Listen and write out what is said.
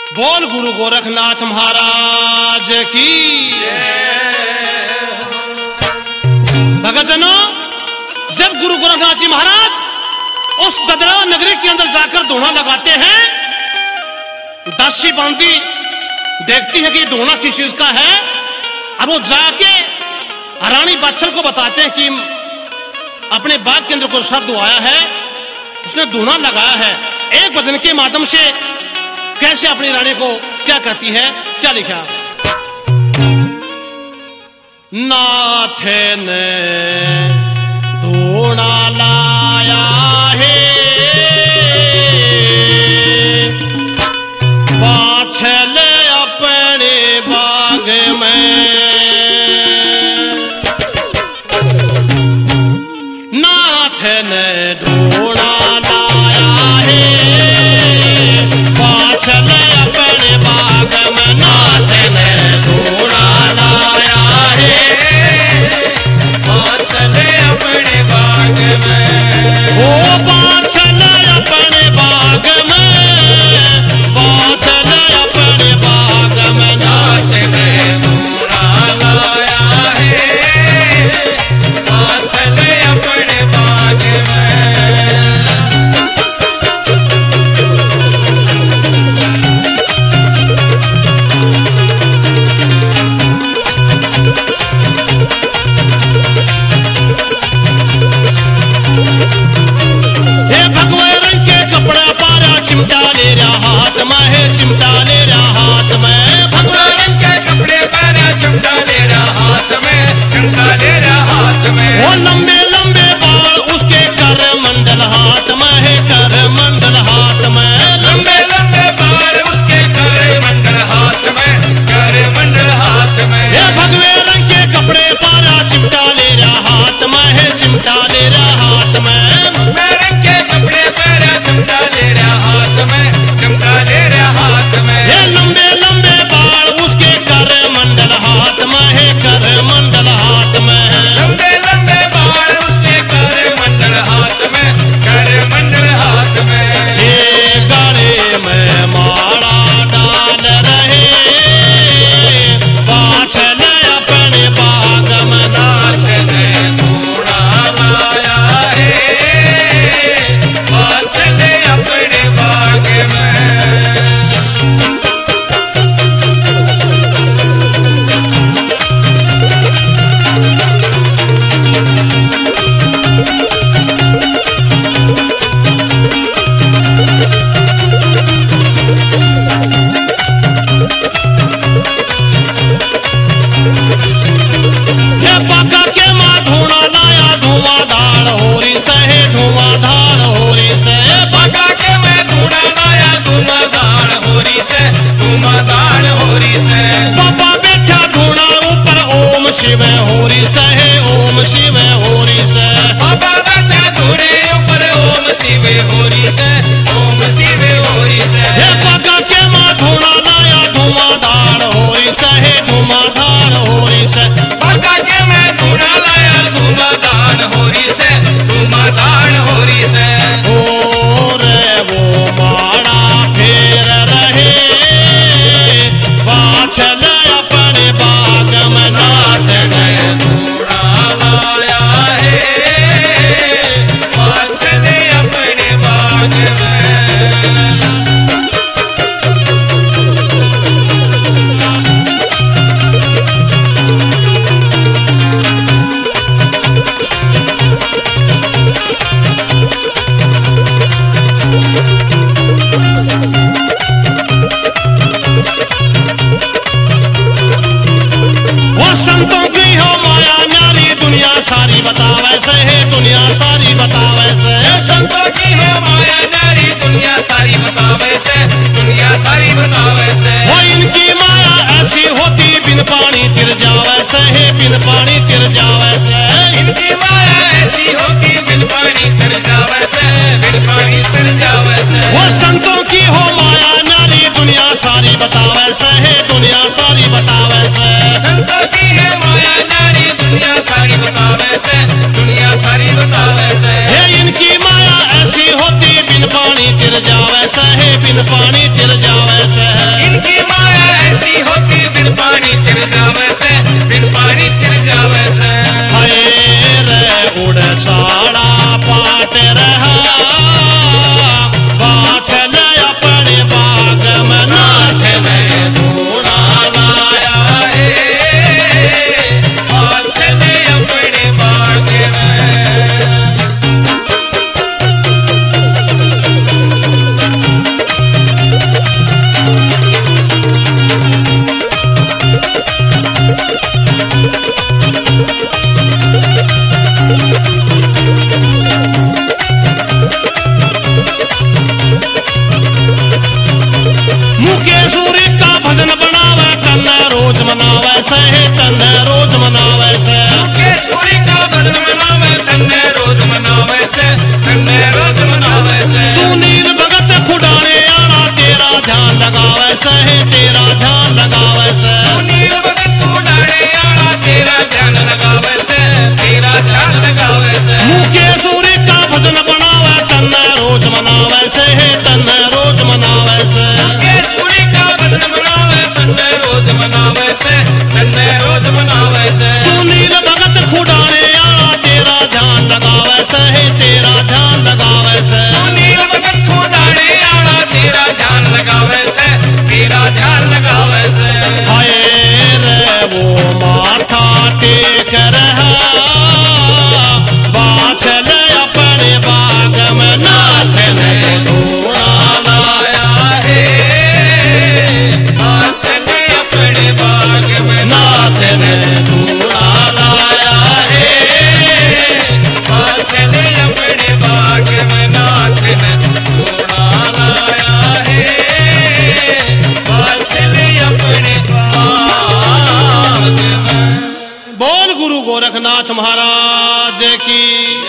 बोल गुरु गोरखनाथ महाराज की भगतजनों, जब गुरु गोरखनाथ जी महाराज उस ददरा नगरी के अंदर जाकर धूना लगाते हैं, दासी बांधी देखती है कि धूना किस चीज का है। अब वो जाके रानी बादशाह को बताते हैं कि अपने बाग के अंदर कोई शब्द आया है, उसने धूना लगाया है। एक वचन के माध्यम से कैसे अपनी रानी को क्या कहती है, क्या लिखा? नाथ ने धूना लाया है, बाछल अपने बाग में, नाथ ने धूना लाया है, बाछल अपने बाग में, नाथ ने धूना लाया है, बाछल अपने बाग में, ओ बाछल अपने बाग में, बाछल अपने बाग में, नाथ ने धूना लाया है, बाछल अपने बाग में। चिमटा ले रहा हाथ में है, चिमटा ले रहा हाथ में, भगवान रंग के कपड़े पहना, चिमटा ले रहा हाथ में, चिमटा ले रहा हाथ में। वो लंबे लंबे बाल उसके कर मंडल हाथ में है, कर मंडल हाथ में, लंबे लंबे बाल उसके कर मंडल हाथ में, कर मंडल हाथ में। ये भगवे रंग के कपड़े पहना, चिमटा ले रहा हाथ में है, चिमटा ले रहा हाथ में, भगवे रंग के कपड़े पहना, चिमटा ले रहा हाथ में, चिमटा ले रहा हाथ में। ये लंबे लंबे बाल उसके कर मंडल हाथ में है, कर मंडल हाथ में, लंबे लंबे बाल उसके कर मंडल हाथ में, कर मंडल हाथ में। ये गले में माला डाल रहे, बाछल अपने बाग में, नाथ ने धूना लाया है, बाछल अपने बाग में। शिव होरी सहे, ओम शिव होरी से, बाबा बैठा धूड़े ऊपर, ओम शिव होरी से, ओम शिव होरी से। हे बाबा के माँ धूना लाया, धुआंधार होरी सहे, धुआंधार होरी से, बाबा के मैं धूना लाया, धुआंधार होरी से, धुआंधार होरी से। ओ रे वो माड़ा फेर रहे, बाछल अपने बाग में, नाथ ने धूना लाया है, बाछल अपने बाग में। संतों की हो माया न्यारी, दुनिया सारी बतावे से है, दुनिया सारी बतावे से, संतों की हो माया न्यारी, दुनिया सारी बतावे से, दुनिया सारी बतावे से। वो इनकी माया ऐसी होती, बिन पानी तिर जावे से है, बिन पानी तिर जावे से, इनकी माया ऐसी होती, बिन पानी तिर जावे से, बिन पानी तिर जावे से। वो संतों की हो माया न्यारी, दुनिया सारी बतावे से है, दुनिया सारी बतावे से, संतों की है माया न्यारी, दुनिया सारी बतावे से, दुनिया सारी बतावे से। ये इनकी माया ऐसी होती, बिन पानी तिर जावे से है, बिन पानी तिर जावे से। से तन्ने रोज मनावे से मुकेशपुरी का भजन मनावे तन्ने रोज मनावे से तन्ने रोज मनावे से सुनील भगत खुडाने आना तेरा ध्यान लगावे से तेरा ध्यान लगावे से सुनील भगत खुडाने आना तेरा ध्यान लगावे से तेरा ध्यान लगावे से मुकेशपुरी का भजन बनावे तन्ने रोज मनावे से तन्ने रोज मनावे से मुकेशपुरी का भजन मनावे तन्ने रोज मनावे से तन्ने रोज मनावे से सुनील भगत खुडाने आना तेरा ध्यान लगावे से तेरा ध्यान लगावे से सुनील भगत खुडाने आना तेरा ध्यान लगावे से तेरा ध्यान लगावे से हाय रे वो माथा टेक रहा बाछल अपने बाग में नाथ ने ढूंढा लाया है चले अपने बाग में नाथ ने ढूंढा लाया है चले अपने बाग में नाथ ने ढूंढा लाया है चले अपने बाग में। बोल गुरु गोरखनाथ महाराज की